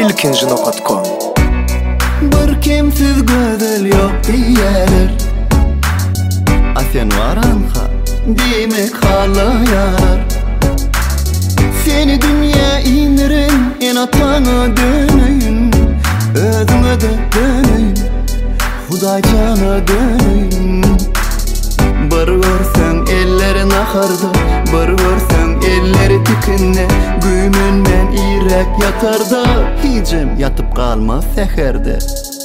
ilkinci.com. Bir kimsiz gözel yok diyeler. Sen varanha demek halayar. Seni dünya indirin, en atana döneyim. Özüme de döneyim, Hudaycana döneyim. Bir görsen ellerin akarda, bir görsen elleri tikinne. Güymünden irek yatarda, hicim yatıp kalma seherde.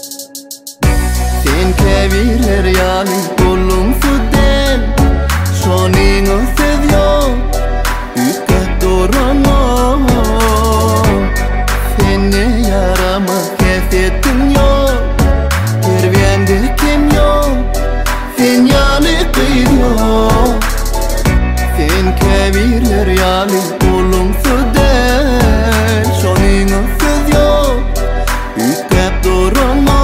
Sen kevirer yali kolum süden, şoninu seviyor, üstet durana. Seni yarama kefetin yok, terviyende kim yok, sen yali kıyıyor. Sen kevirer yali kolum süden, şoninu seviyor, üstet durana.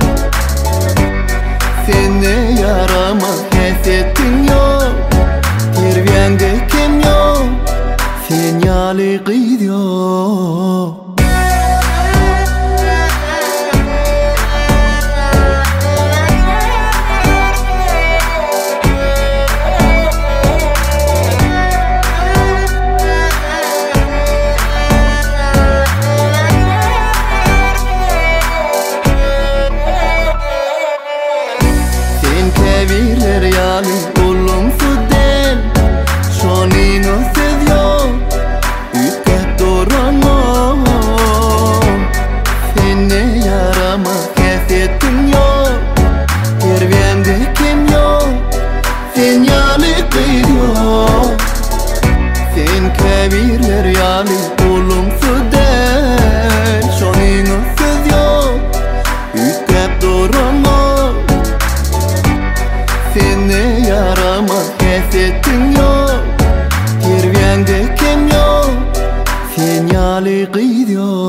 Seni yarama kesetin yok, terviyende kim yok, sen yali gidiyor. Kevirer yali kolum süden, şoninu seviyor, üstet durana. Seni yarama kesetin yok, terviyende kim yok, sen yali gidiyor. Sen kevirer yali kolum süden, şoninu seviyor, üstet durana. Seni yarama kesetin yok, terviyende kim yok, sen yali gidiyor.